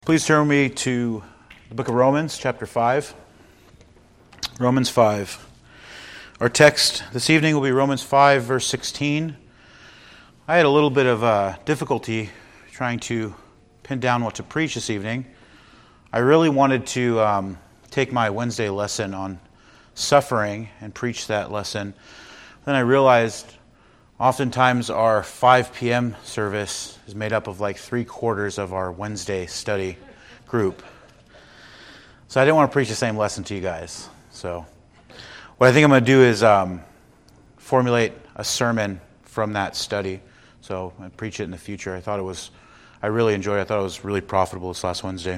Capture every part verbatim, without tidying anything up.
Please turn me to the book of Romans, chapter five. Romans five. Our text this evening will be Romans five, verse sixteen. I had a little bit of uh, difficulty trying to pin down what to preach this evening. I really wanted to um, take my Wednesday lesson on suffering and preach that lesson. Then I realized oftentimes our five p.m. service is made up of like three quarters of our Wednesday study group. So I didn't want to preach the same lesson to you guys. So what I think I'm going to do is um, formulate a sermon from that study. So I preach it in the future. I thought it was, I really enjoyed it. I thought it was really profitable this last Wednesday.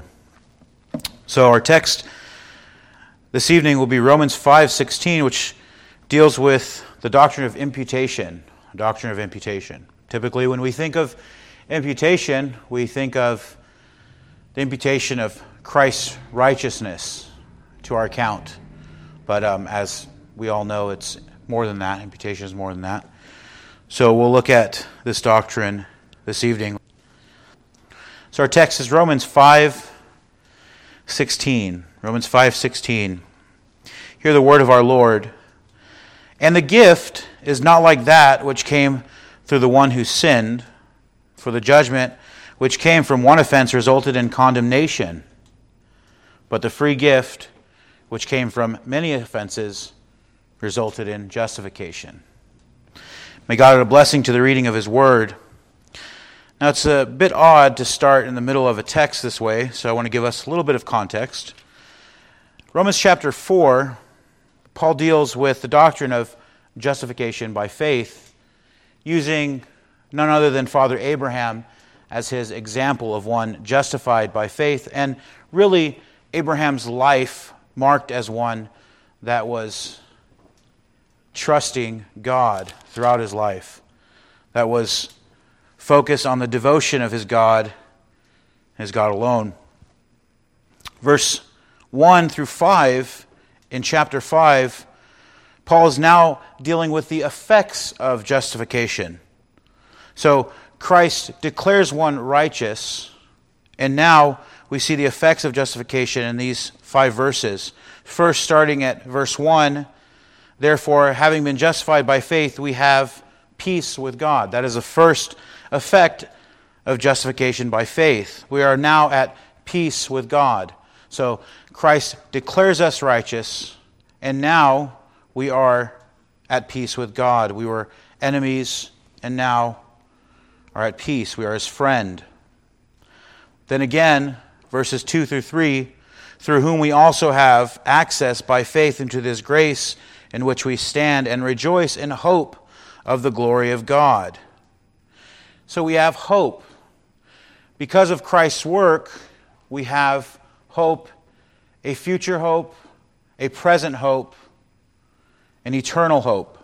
So our text this evening will be Romans five sixteen, which deals with the doctrine of imputation. Doctrine of imputation. Typically, when we think of imputation, we think of the imputation of Christ's righteousness to our account. But um, as we all know, it's more than that. Imputation is more than that. So we'll look at this doctrine this evening. So our text is Romans five sixteen. Romans five sixteen. Hear the word of our Lord. And the gift is not like that which came through the one who sinned, for the judgment which came from one offense resulted in condemnation. But the free gift which came from many offenses resulted in justification. May God add a blessing to the reading of His Word. Now it's a bit odd to start in the middle of a text this way, so I want to give us a little bit of context. Romans chapter four, Paul deals with the doctrine of justification by faith, using none other than Father Abraham as his example of one justified by faith, and really Abraham's life marked as one that was trusting God throughout his life, that was focused on the devotion of his God, his God alone. Verse one through five in chapter five, Paul is now dealing with the effects of justification. So Christ declares one righteous, and now we see the effects of justification in these five verses. First, starting at verse one, therefore, having been justified by faith, we have peace with God. That is the first effect of justification by faith. We are now at peace with God. So Christ declares us righteous, and now we are at peace with God. We were enemies, and now are at peace. We are His friend. Then again, verses two through three, through whom we also have access by faith into this grace in which we stand and rejoice in hope of the glory of God. So we have hope. Because of Christ's work, we have hope, a future hope, a present hope, an eternal hope.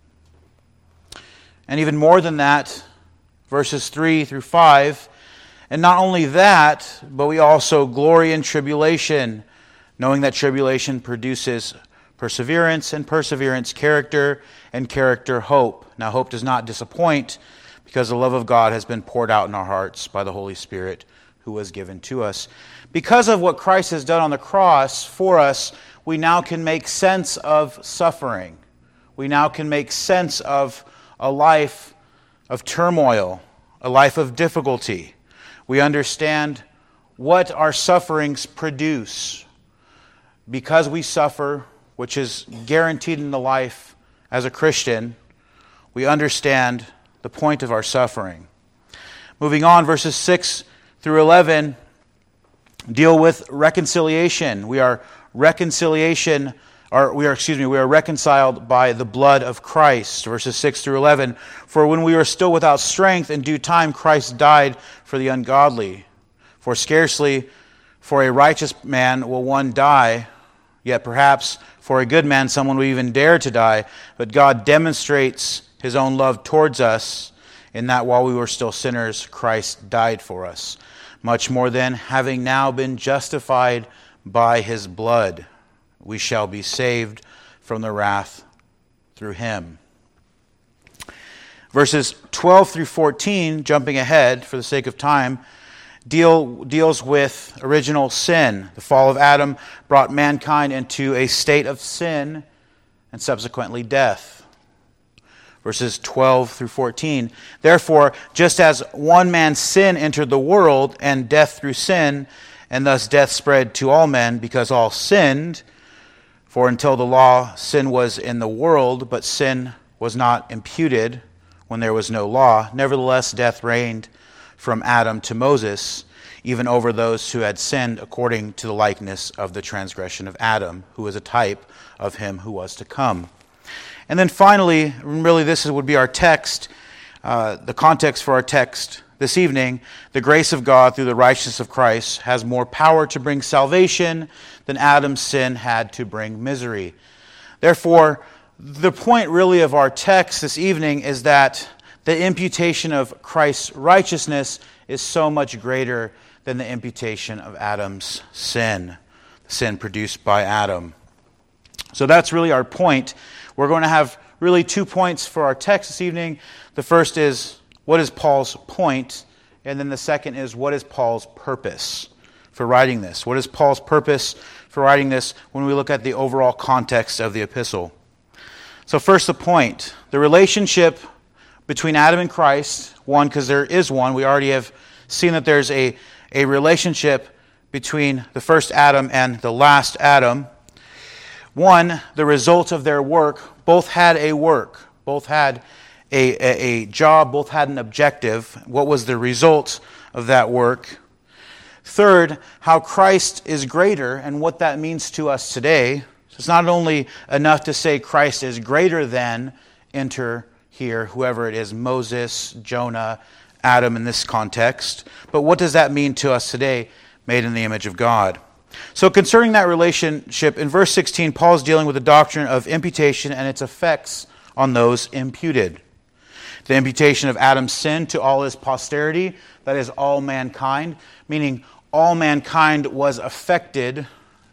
And even more than that, verses three through five, and not only that, but we also glory in tribulation, knowing that tribulation produces perseverance, and perseverance character, and character hope. Now hope does not disappoint, because the love of God has been poured out in our hearts by the Holy Spirit who was given to us. Because of what Christ has done on the cross for us, we now can make sense of suffering. We now can make sense of a life of turmoil, a life of difficulty. We understand what our sufferings produce. Because we suffer, which is guaranteed in the life as a Christian, we understand the point of our suffering. Moving on, verses six through eleven deal with reconciliation. We are reconciliation, or we are, excuse me, we are reconciled by the blood of Christ. Verses six through eleven. For when we were still without strength, in due time Christ died for the ungodly. For scarcely for a righteous man will one die, yet perhaps for a good man someone will even dare to die. But God demonstrates His own love towards us, in that while we were still sinners, Christ died for us. Much more then, having now been justified by His blood, we shall be saved from the wrath through Him. Verses twelve through fourteen, jumping ahead for the sake of time, deal deals with original sin. The fall of Adam brought mankind into a state of sin and subsequently death. Verses twelve through fourteen. Therefore, just as one man's sin entered the world, and death through sin, and thus death spread to all men, because all sinned. For until the law, sin was in the world, but sin was not imputed when there was no law. Nevertheless, death reigned from Adam to Moses, even over those who had sinned according to the likeness of the transgression of Adam, who was a type of him who was to come. And then finally, really this would be our text, uh, the context for our text this evening. The grace of God through the righteousness of Christ has more power to bring salvation than Adam's sin had to bring misery. Therefore, the point really of our text this evening is that the imputation of Christ's righteousness is so much greater than the imputation of Adam's sin, the sin produced by Adam. So that's really our point. We're going to have really two points for our text this evening. The first is, what is Paul's point? And then the second is, what is Paul's purpose for writing this? What is Paul's purpose for writing this when we look at the overall context of the epistle? So first, the point. The relationship between Adam and Christ, one, because there is one. We already have seen that there's a, a relationship between the first Adam and the last Adam. One, the result of their work. Both had a work. Both had a, a, a job. Both had an objective. What was the result of that work? Third, how Christ is greater and what that means to us today. So it's not only enough to say Christ is greater than, enter here, whoever it is, Moses, Jonah, Adam in this context. But what does that mean to us today, made in the image of God? So concerning that relationship, in verse sixteen, Paul is dealing with the doctrine of imputation and its effects on those imputed. The imputation of Adam's sin to all his posterity, that is all mankind, meaning all mankind was affected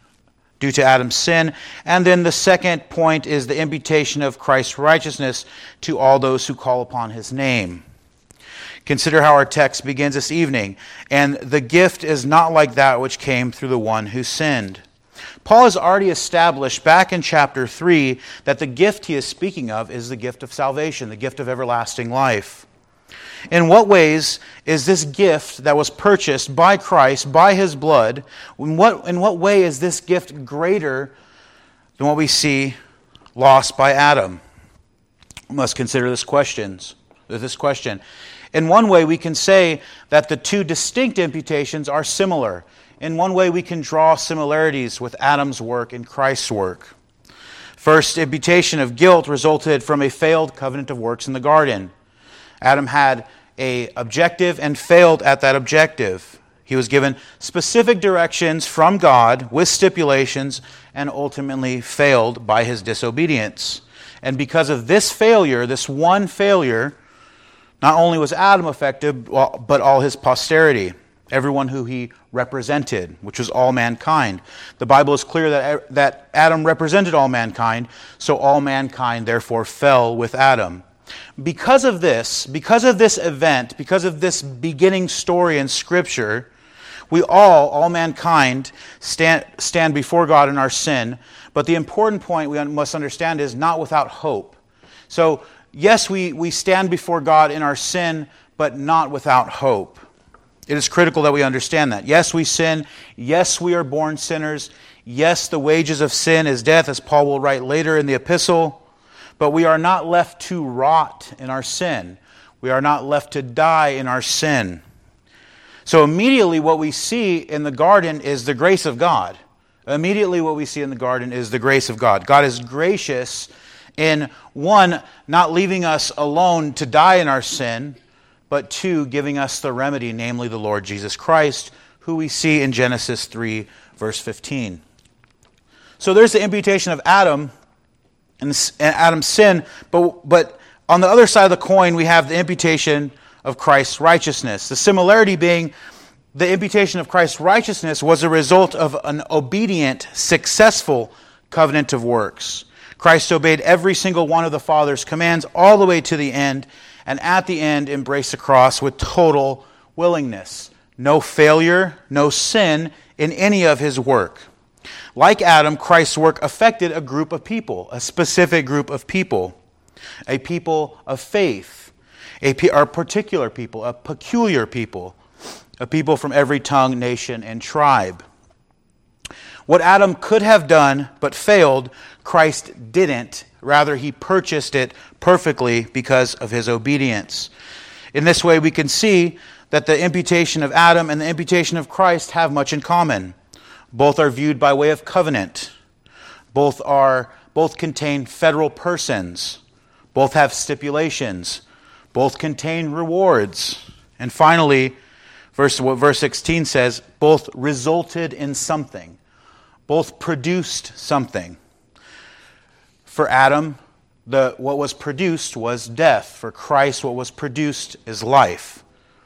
due to Adam's sin. And then the second point is the imputation of Christ's righteousness to all those who call upon his name. Consider how our text begins this evening. And the gift is not like that which came through the one who sinned. Paul has already established back in chapter three that the gift he is speaking of is the gift of salvation, the gift of everlasting life. In what ways is this gift that was purchased by Christ, by his blood, in what, in what way is this gift greater than what we see lost by Adam? We must consider this questions, this question. In one way, we can say that the two distinct imputations are similar. In one way, we can draw similarities with Adam's work and Christ's work. First, imputation of guilt resulted from a failed covenant of works in the garden. Adam had an objective and failed at that objective. He was given specific directions from God with stipulations and ultimately failed by his disobedience. And because of this failure, this one failure, not only was Adam affected, but all his posterity, everyone who he represented, which was all mankind. The Bible is clear that, that Adam represented all mankind, so all mankind therefore fell with Adam. Because of this, because of this event, because of this beginning story in Scripture, we all, all mankind, stand, stand before God in our sin. But the important point we must understand is not without hope. So, yes, we, we stand before God in our sin, but not without hope. It is critical that we understand that. Yes, we sin. Yes, we are born sinners. Yes, the wages of sin is death, as Paul will write later in the epistle. But we are not left to rot in our sin. We are not left to die in our sin. So immediately what we see in the garden is the grace of God. Immediately what we see in the garden is the grace of God. God is gracious in, one, not leaving us alone to die in our sin, but two, giving us the remedy, namely the Lord Jesus Christ, who we see in Genesis three, verse fifteen. So there's the imputation of Adam and Adam's sin, but, but on the other side of the coin, we have the imputation of Christ's righteousness. The similarity being the imputation of Christ's righteousness was a result of an obedient, successful covenant of works. Christ obeyed every single one of the Father's commands all the way to the end, and at the end embraced the cross with total willingness. no failure, no sin in any of his work. Like Adam, Christ's work affected a group of people, a specific group of people, a people of faith, a, a particular people, a peculiar people, a people from every tongue, nation, and tribe. What Adam could have done but failed, Christ didn't. Rather, he purchased it perfectly because of his obedience. In this way, we can see that the imputation of Adam and the imputation of Christ have much in common. Both are viewed by way of covenant. Both are both contain federal persons. Both have stipulations. Both contain rewards. And finally, verse what verse sixteen says, both resulted in something. Both produced something. For Adam, the what was produced was death. For Christ, what was produced is life.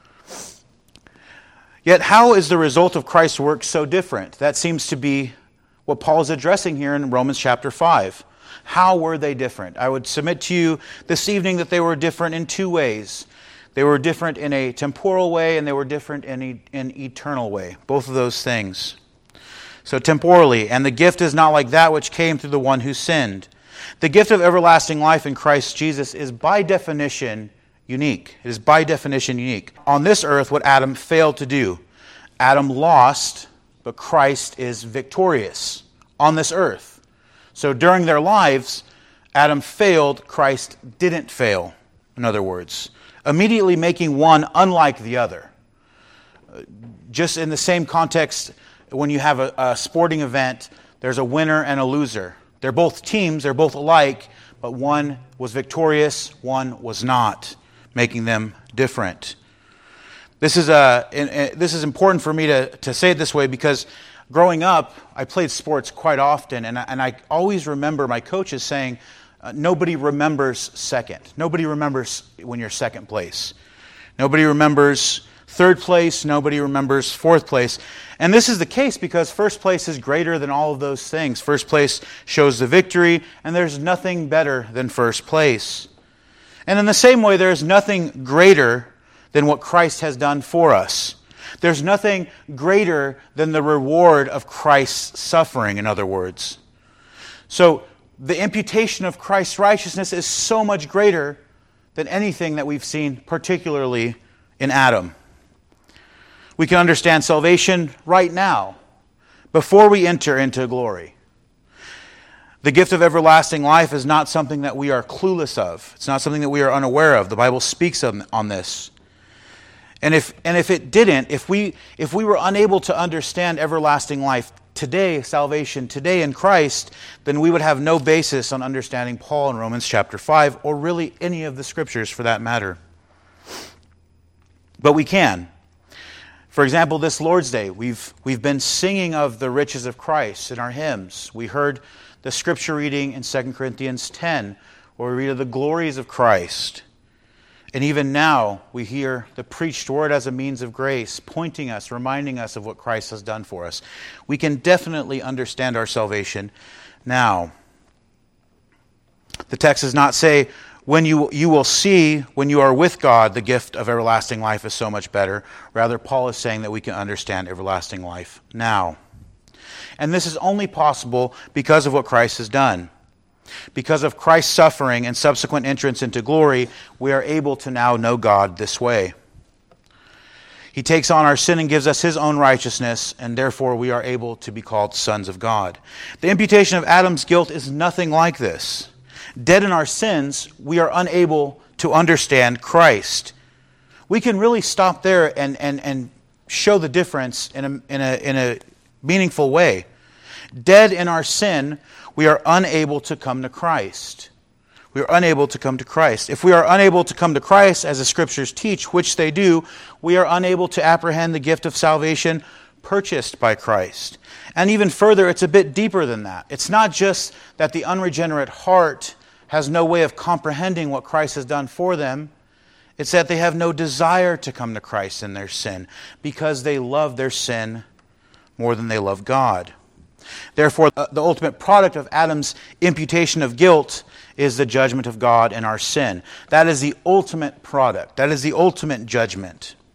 Yet how is the result of Christ's work so different? That seems to be what Paul is addressing here in Romans chapter five. How were they different? I would submit to you this evening that they were different in two ways. They were different in a temporal way, and they were different in an in eternal way. Both of those things. So temporally, and the gift is not like that which came through the one who sinned. The gift of everlasting life in Christ Jesus is by definition unique. It is by definition unique. On this earth, what Adam failed to do. Adam lost, but Christ is victorious on this earth. So during their lives, Adam failed, Christ didn't fail, in other words. Immediately making one unlike the other. Just in the same context, when you have a, a sporting event, there's a winner and a loser. They're both teams, they're both alike, but one was victorious, one was not, making them different. This is a this is important for me to, to say it this way because growing up, I played sports quite often, and I, and I always remember my coaches saying, uh, nobody remembers second. Nobody remembers when you're second place. Nobody remembers third place. Nobody remembers fourth place. And this is the case because first place is greater than all of those things. First place shows the victory, and there's nothing better than first place. And in the same way, there is nothing greater than what Christ has done for us. There's nothing greater than the reward of Christ's suffering, in other words. So the imputation of Christ's righteousness is so much greater than anything that we've seen, particularly in Adam. We can understand salvation right now, before we enter into glory. The gift of everlasting life is not something that we are clueless of. It's not something that we are unaware of. The Bible speaks of, on this. And if and if it didn't, if we if we were unable to understand everlasting life today, salvation today in Christ, then we would have no basis on understanding Paul in Romans chapter five, or really any of the scriptures for that matter. But we can. For example, this Lord's Day, we've we've been singing of the riches of Christ in our hymns. We heard the scripture reading in Second Corinthians ten, where we read of the glories of Christ. And even now, we hear the preached word as a means of grace, pointing us, reminding us of what Christ has done for us. We can definitely understand our salvation now. The text does not say, when you, you will see, when you are with God, the gift of everlasting life is so much better. Rather, Paul is saying that we can understand everlasting life now. And this is only possible because of what Christ has done. Because of Christ's suffering and subsequent entrance into glory, we are able to now know God this way. He takes on our sin and gives us His own righteousness, and therefore we are able to be called sons of God. The imputation of Adam's guilt is nothing like this. Dead in our sins, we are unable to understand Christ. We can really stop there and, and, and show the difference in a, in a, in a meaningful way. Dead in our sin, we are unable to come to Christ. We are unable to come to Christ. If we are unable to come to Christ, as the Scriptures teach, which they do, we are unable to apprehend the gift of salvation purchased by Christ. And even further, it's a bit deeper than that. It's not just that the unregenerate heart has no way of comprehending what Christ has done for them. It's that they have no desire to come to Christ in their sin because they love their sin more than they love God. Therefore, the ultimate product of Adam's imputation of guilt is the judgment of God in our sin. That is the ultimate product. That is the ultimate judgment.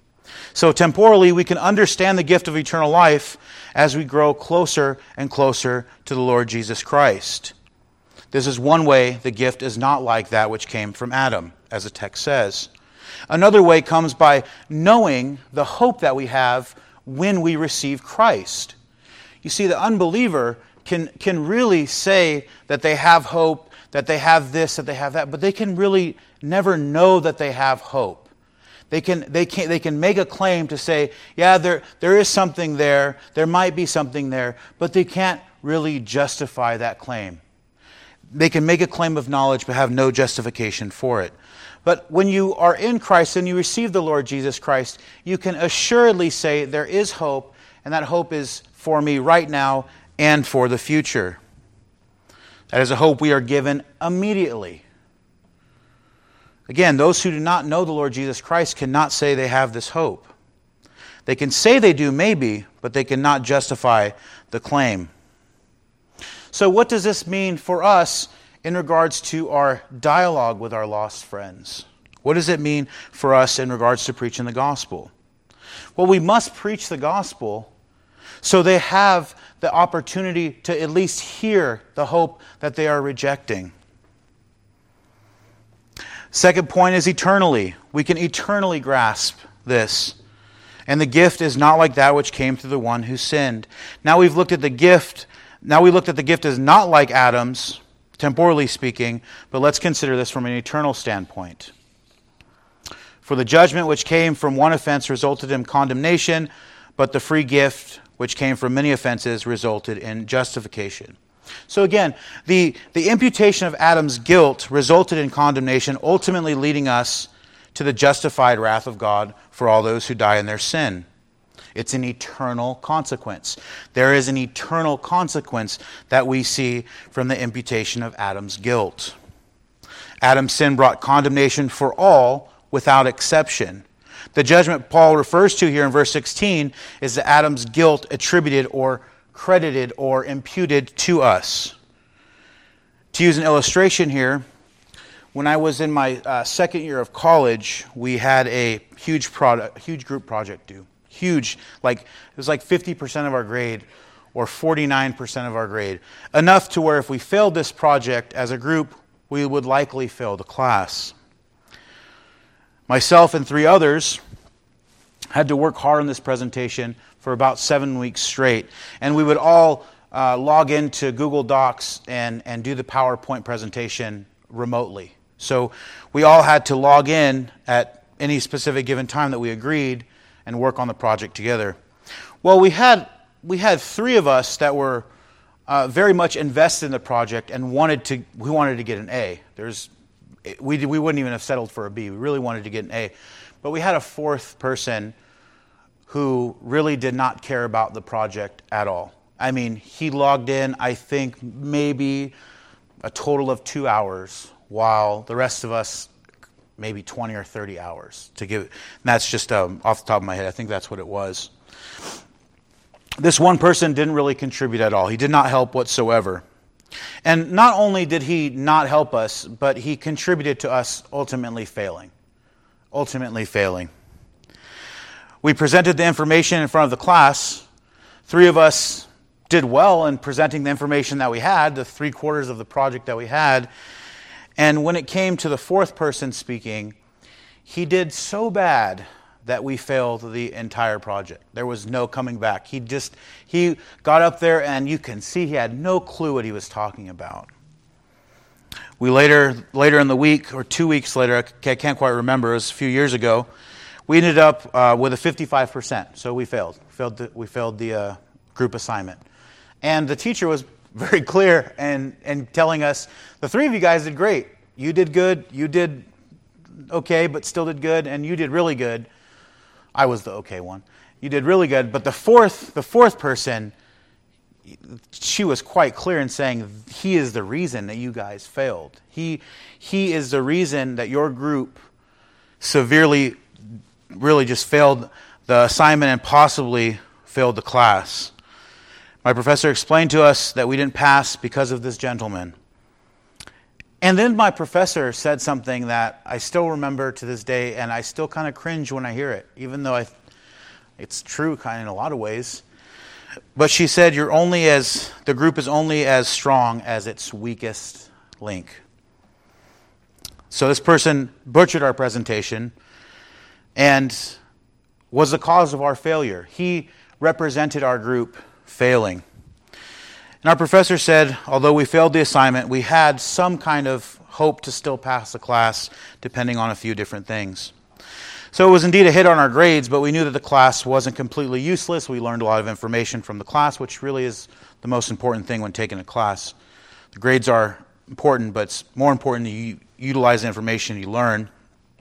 So temporally, we can understand the gift of eternal life as we grow closer and closer to the Lord Jesus Christ. This is one way the gift is not like that which came from Adam, as the text says. Another way comes by knowing the hope that we have when we receive Christ. You see, the unbeliever can, can really say that they have hope, that they have this, that they have that, but they can really never know that they have hope. They can they can they can make a claim to say, yeah, there there is something there, there might be something there, but they can't really justify that claim. They can make a claim of knowledge but have no justification for it. But when you are in Christ and you receive the Lord Jesus Christ, you can assuredly say there is hope, and that hope is for me right now and for the future. That is a hope we are given immediately. Again, those who do not know the Lord Jesus Christ cannot say they have this hope. They can say they do maybe, but they cannot justify the claim. So what does this mean for us in regards to our dialogue with our lost friends? What does it mean for us in regards to preaching the gospel? Well, we must preach the gospel so they have the opportunity to at least hear the hope that they are rejecting. Second point is eternally. We can eternally grasp this. And the gift is not like that which came through the one who sinned. Now we've looked at the gift. Now we looked at the gift as not like Adam's, temporally speaking, but let's consider this from an eternal standpoint. For the judgment which came from one offense resulted in condemnation, but the free gift which came from many offenses resulted in justification. So again, the, the imputation of Adam's guilt resulted in condemnation, ultimately leading us to the justified wrath of God for all those who die in their sin. It's an eternal consequence. There is an eternal consequence that we see from the imputation of Adam's guilt. Adam's sin brought condemnation for all without exception. The judgment Paul refers to here in verse sixteen is that Adam's guilt attributed or credited or imputed to us. To use an illustration here, when I was in my uh, second year of college, we had a huge product, huge group project due. Huge, like it was like fifty percent of our grade or forty-nine percent of our grade. Enough to where if we failed this project as a group, we would likely fail the class. Myself and three others had to work hard on this presentation for about seven weeks straight. And we would all uh, log into Google Docs and, and do the PowerPoint presentation remotely. So we all had to log in at any specific given time that we agreed and work on the project together. Well, we had we had three of us that were uh, very much invested in the project and wanted to we wanted to get an A. There's we we wouldn't even have settled for a B. We really wanted to get an A. But we had a fourth person who really did not care about the project at all. I mean, he logged in, I think, maybe a total of two hours, while the rest of us, maybe twenty or thirty hours to give. And that's just um, off the top of my head. I think that's what it was. This one person didn't really contribute at all. He did not help whatsoever. And not only did he not help us, but he contributed to us ultimately failing. Ultimately failing. We presented the information in front of the class. Three of us did well in presenting the information that we had, the three quarters of the project that we had. And when it came to the fourth person speaking, he did so bad that we failed the entire project. There was no coming back. He just, he got up there and you can see he had no clue what he was talking about. We later, later in the week, or two weeks later, I can't quite remember, it was a few years ago, we ended up uh, with a fifty-five percent, so we failed. We failed the, we failed the uh, group assignment. And the teacher was very clear in, in telling us, the three of you guys did great. You did good, you did okay, but still did good, and you did really good. I was the okay one. You did really good, but the fourth, the fourth person, she was quite clear in saying, he is the reason that you guys failed. He, he is the reason that your group severely really just failed the assignment and possibly failed the class. My professor explained to us that we didn't pass because of this gentleman. And then my professor said something that I still remember to this day, and I still kind of cringe when I hear it, even though I It's true kind of in a lot of ways. But she said, "You're only as the group is only as strong as its weakest link." So this person butchered our presentation and was the cause of our failure. He represented our group failing. And our professor said, although we failed the assignment, we had some kind of hope to still pass the class, depending on a few different things. So it was indeed a hit on our grades, but we knew that the class wasn't completely useless. We learned a lot of information from the class, which really is the most important thing when taking a class. The grades are important, but it's more important that you utilize the information you learn.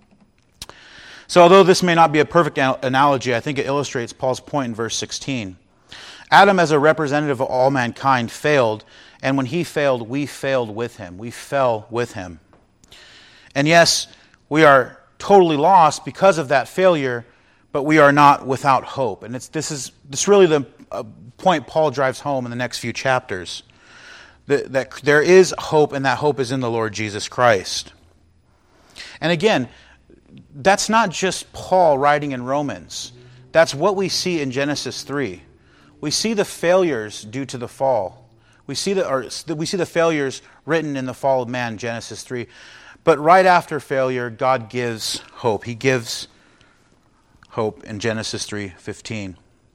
So although this may not be a perfect analogy, I think it illustrates Paul's point in verse sixteen. Adam, as a representative of all mankind, failed, and when he failed, we failed with him. We fell with him. And yes, we are totally lost because of that failure, but we are not without hope. And it's, this is this really the uh, point Paul drives home in the next few chapters. That, that there is hope, and that hope is in the Lord Jesus Christ. And again, that's not just Paul writing in Romans. That's what we see in Genesis three. We see the failures due to the fall. We see the, or we see the failures written in the fall of man, Genesis three. But right after failure, God gives hope. He gives hope in Genesis three fifteen.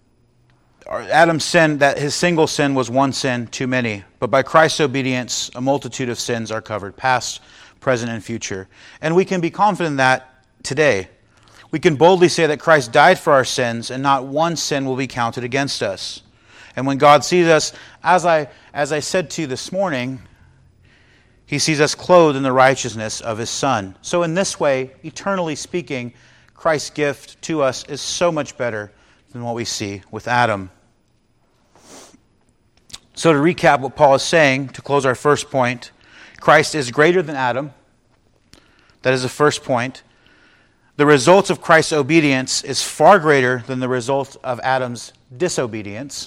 Adam's sin, that his single sin was one sin too many. But by Christ's obedience, a multitude of sins are covered, past, present, and future. And we can be confident that today. We can boldly say that Christ died for our sins, and not one sin will be counted against us. And when God sees us, as I as I said to you this morning, He sees us clothed in the righteousness of His Son. So in this way, eternally speaking, Christ's gift to us is so much better than what we see with Adam. So to recap what Paul is saying, to close our first point, Christ is greater than Adam. That is the first point. The result of Christ's obedience is far greater than the result of Adam's disobedience.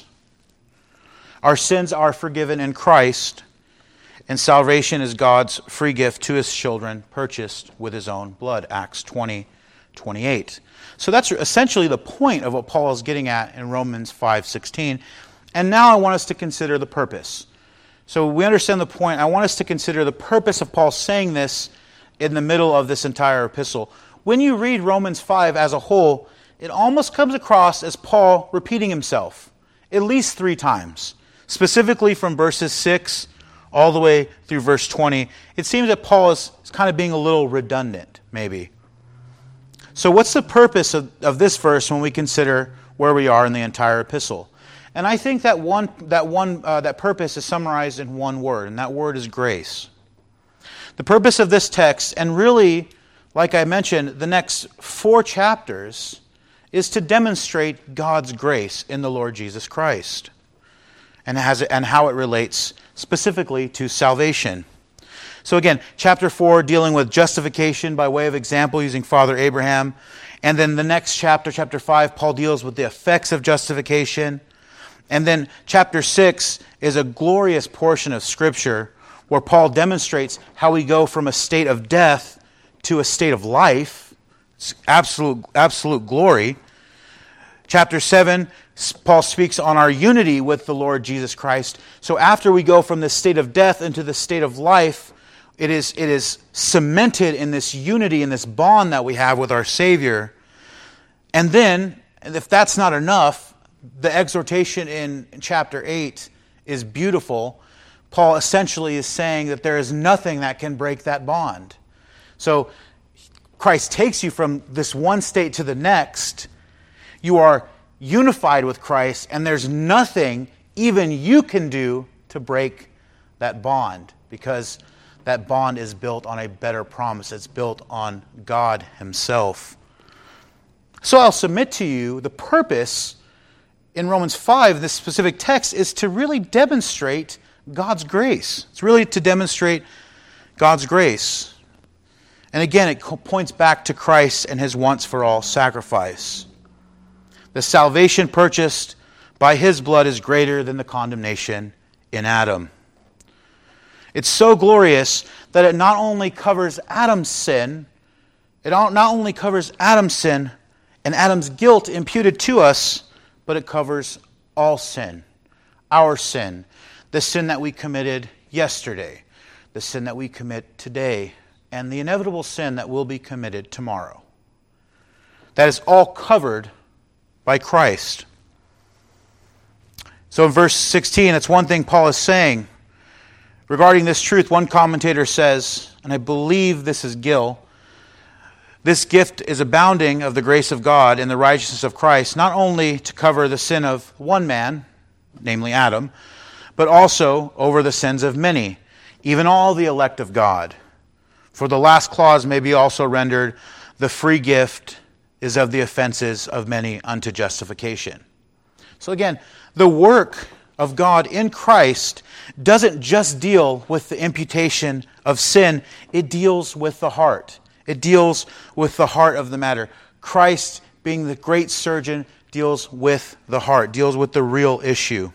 Our sins are forgiven in Christ, and salvation is God's free gift to His children, purchased with His own blood, Acts twenty twenty-eight. So that's essentially the point of what Paul is getting at in Romans five sixteen. And now I want us to consider the purpose. So we understand the point. I want us to consider the purpose of Paul saying this in the middle of this entire epistle. When you read Romans five as a whole, it almost comes across as Paul repeating himself at least three times. Specifically from verses six all the way through verse twenty. It seems that Paul is kind of being a little redundant, maybe. So what's the purpose of, of this verse when we consider where we are in the entire epistle? And I think that one that one uh, that purpose is summarized in one word, and that word is grace. The purpose of this text, and really, like I mentioned, the next four chapters, is to demonstrate God's grace in the Lord Jesus Christ, and has and how it relates specifically to salvation. So again, chapter four dealing with justification by way of example using Father Abraham. And then the next chapter, chapter five, Paul deals with the effects of justification. And then chapter six is a glorious portion of Scripture where Paul demonstrates how we go from a state of death to a state of life. It's absolute, absolute glory. Chapter seven, Paul speaks on our unity with the Lord Jesus Christ. So after we go from this state of death into the state of life, It is, it is cemented in this unity, in this bond that we have with our Savior. And then, if that's not enough, the exhortation in chapter eight is beautiful. Paul essentially is saying that there is nothing that can break that bond. So, Christ takes you from this one state to the next. You are unified with Christ, and there's nothing even you can do to break that bond, because that bond is built on a better promise. It's built on God Himself. So I'll submit to you the purpose in Romans five, this specific text, is to really demonstrate God's grace. It's really to demonstrate God's grace. And again, it points back to Christ and His once-for-all sacrifice. The salvation purchased by His blood is greater than the condemnation in Adam. It's so glorious that it not only covers Adam's sin, it not only covers Adam's sin, and Adam's guilt imputed to us, but it covers all sin, our sin, the sin that we committed yesterday, the sin that we commit today, and the inevitable sin that will be committed tomorrow. That is all covered by Christ. So in verse sixteen, it's one thing Paul is saying. Regarding this truth, one commentator says, and I believe this is Gill, this gift is abounding of the grace of God and the righteousness of Christ, not only to cover the sin of one man, namely Adam, but also over the sins of many, even all the elect of God. For the last clause may be also rendered, the free gift is of the offenses of many unto justification. So again, the work of God in Christ doesn't just deal with the imputation of sin, it deals with the heart. It deals with the heart of the matter. Christ, being the great surgeon, deals with the heart, deals with the real issue.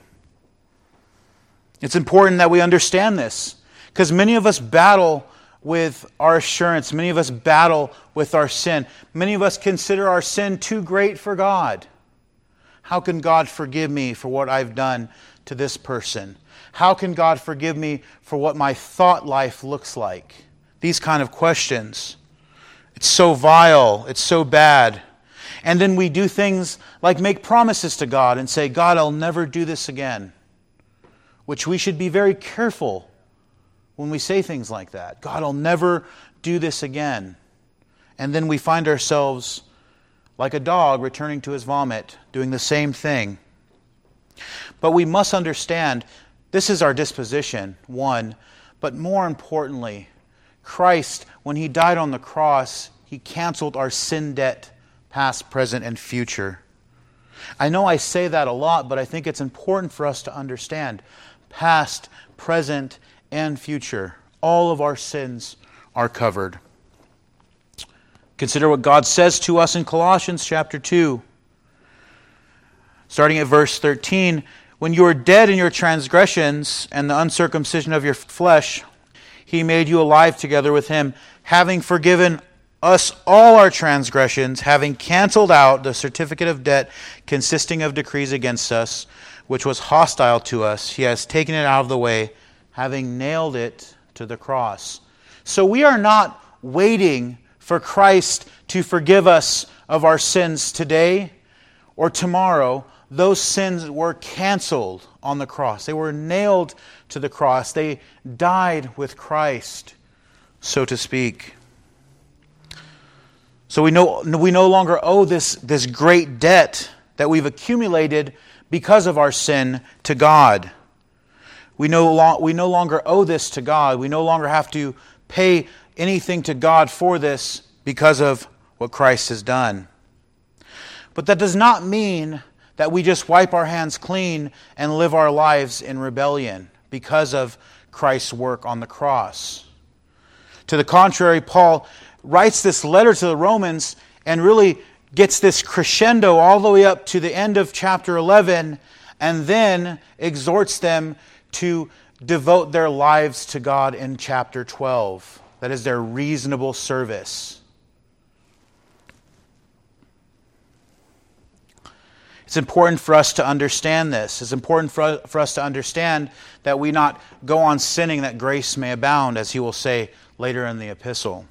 It's important that we understand this, because many of us battle with our assurance. Many of us battle with our sin. Many of us consider our sin too great for God. How can God forgive me for what I've done to this person? How can God forgive me for what my thought life looks like? These kind of questions. It's so vile. It's so bad. And then we do things like make promises to God and say, God, I'll never do this again. Which we should be very careful when we say things like that. God, I'll never do this again. And then we find ourselves like a dog returning to his vomit, doing the same thing. But we must understand, this is our disposition, one. But more importantly, Christ, when He died on the cross, He canceled our sin debt, past, present, and future. I know I say that a lot, but I think it's important for us to understand. Past, present, and future. All of our sins are covered. Consider what God says to us in Colossians chapter two. Starting at verse thirteen, when you were dead in your transgressions and the uncircumcision of your flesh, He made you alive together with Him, having forgiven us all our transgressions, having canceled out the certificate of debt consisting of decrees against us, which was hostile to us. He has taken it out of the way, having nailed it to the cross. So we are not waiting for Christ to forgive us of our sins today or tomorrow. Those sins were canceled on the cross. They were nailed to the cross. They died with Christ, so to speak. So we no, we no longer owe this, this great debt that we've accumulated because of our sin to God. We no, lo- we no longer owe this to God. We no longer have to pay anything to God for this because of what Christ has done. But that does not mean that we just wipe our hands clean and live our lives in rebellion because of Christ's work on the cross. To the contrary, Paul writes this letter to the Romans and really gets this crescendo all the way up to the end of chapter eleven, and then exhorts them to devote their lives to God in chapter twelve. That is their reasonable service. It's important for us to understand this. It's important for, for us to understand that we not go on sinning that grace may abound, as he will say later in the epistle.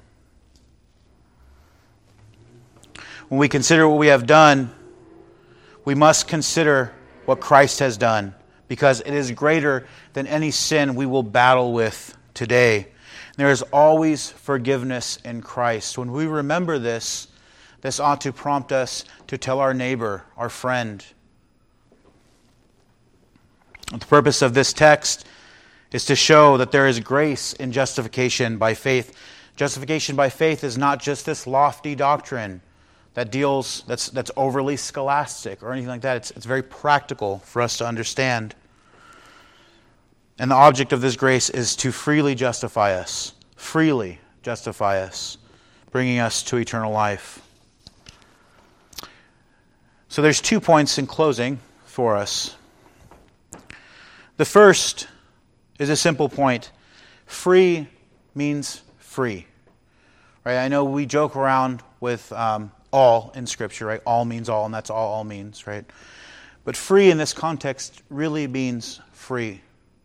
When we consider what we have done, we must consider what Christ has done, because it is greater than any sin we will battle with today. There is always forgiveness in Christ. When we remember this, this ought to prompt us to tell our neighbor, our friend. The purpose of this text is to show that there is grace in justification by faith. Justification by faith is not just this lofty doctrine that deals, that's that's overly scholastic or anything like that. It's, it's very practical for us to understand. And the object of this grace is to freely justify us, freely justify us, bringing us to eternal life. So there's two points in closing for us. The first is a simple point. Free means free. Right? I know we joke around with um, all in Scripture, right? All means all, and that's all all means, right? But free in this context really means free.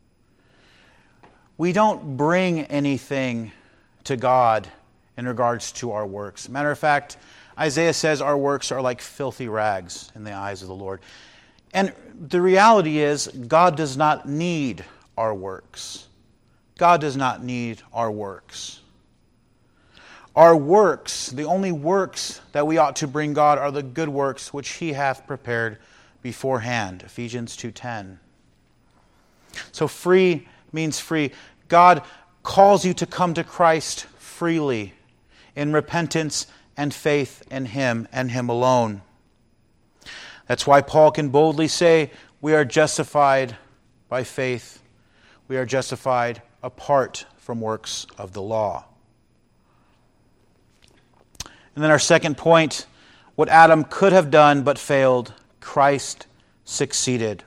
We don't bring anything to God in regards to our works. Matter of fact, Isaiah says our works are like filthy rags in the eyes of the Lord. And the reality is, God does not need our works. God does not need our works. Our works, the only works that we ought to bring God are the good works which He hath prepared beforehand. Ephesians two ten. So free means free. God calls you to come to Christ freely in repentance and faith in Him and Him alone. That's why Paul can boldly say, we are justified by faith. We are justified apart from works of the law. And then our second point, what Adam could have done but failed, Christ succeeded.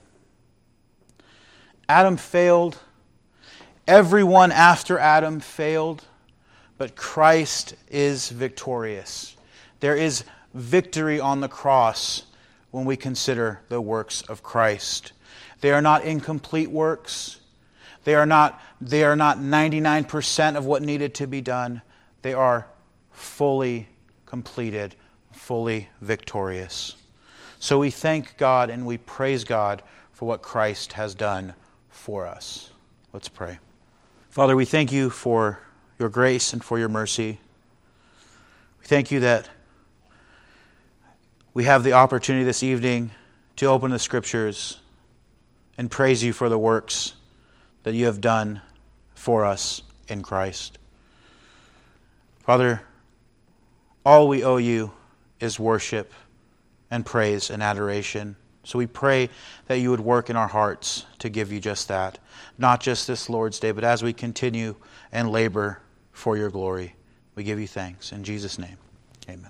Adam failed. Everyone after Adam failed, but Christ is victorious. There is victory on the cross when we consider the works of Christ. They are not incomplete works. They are not, they are not ninety-nine percent of what needed to be done. They are fully completed, fully victorious. So we thank God and we praise God for what Christ has done for us. Let's pray. Father, we thank you for your grace and for your mercy. We thank you that we have the opportunity this evening to open the Scriptures and praise you for the works that you have done for us in Christ. Father, all we owe you is worship and praise and adoration. So we pray that you would work in our hearts to give you just that. Not just this Lord's Day, but as we continue and labor for your glory. We give you thanks. In Jesus' name.